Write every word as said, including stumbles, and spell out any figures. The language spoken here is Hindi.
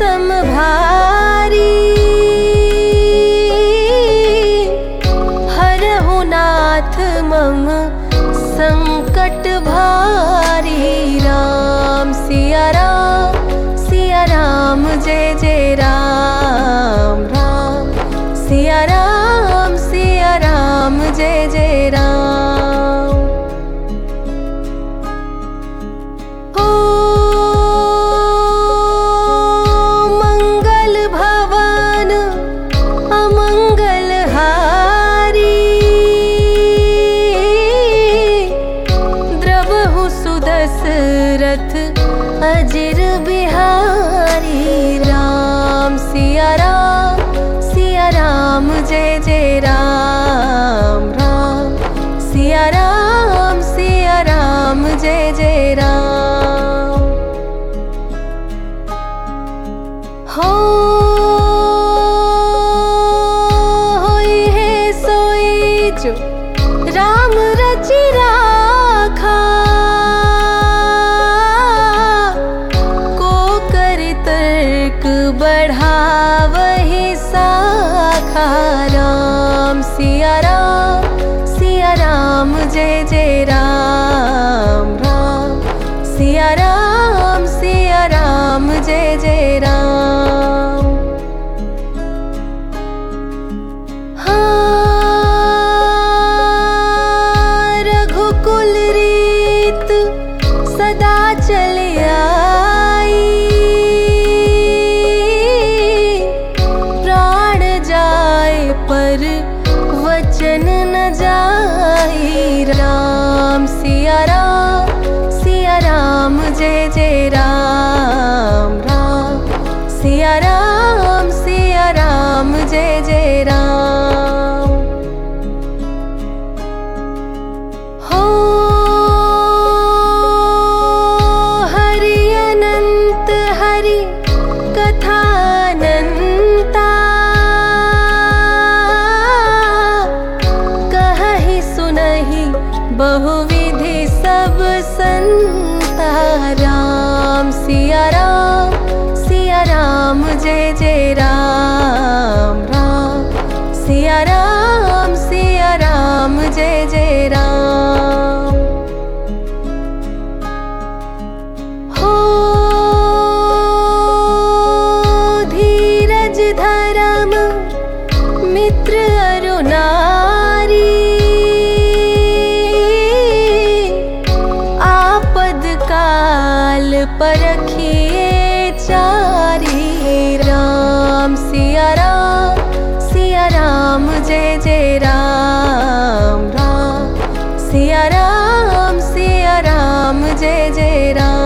सम भारी, हरहु नाथ मम संकट भारी। राम सिया राम सिया राम जय जय राम। राम सिया राम सिया राम जय जय राम। ओ मंगल भवन अमंगल हारी, द्रवहु सुदशरथ अजिर बिहारी। राम सिया राम सिया राम जय जय राम। राम सिया राम सिया राम जय जय राम। हो होई है सोई जो राम रचि राखा, को कर तर्क बढ़ावहि साखा। राम सिया राम सिया राम जय जय राम। राम सिया राम सिया राम जय जय राम। हाँ रघुकुल रीत सदा चली आई, प्राण जाए पर वचन न जाई। राम सिया राम सिया राम जय जय राम। राम सिया राम सिया राम जय जय राम। हो हरि अनंत हरि कथा अनंता, कहहि सुनहि बहुविधि सब संता। राम सिया राम सिया राम जय जय राम। राम सिया राम सिया राम जय जय राम। हो धीरज धर्म मित्र अरु नारी, आपद काल परखिए चारी। राम सिया राम सिया राम जय जय राम। राम सिया राम सिया राम जय जय राम।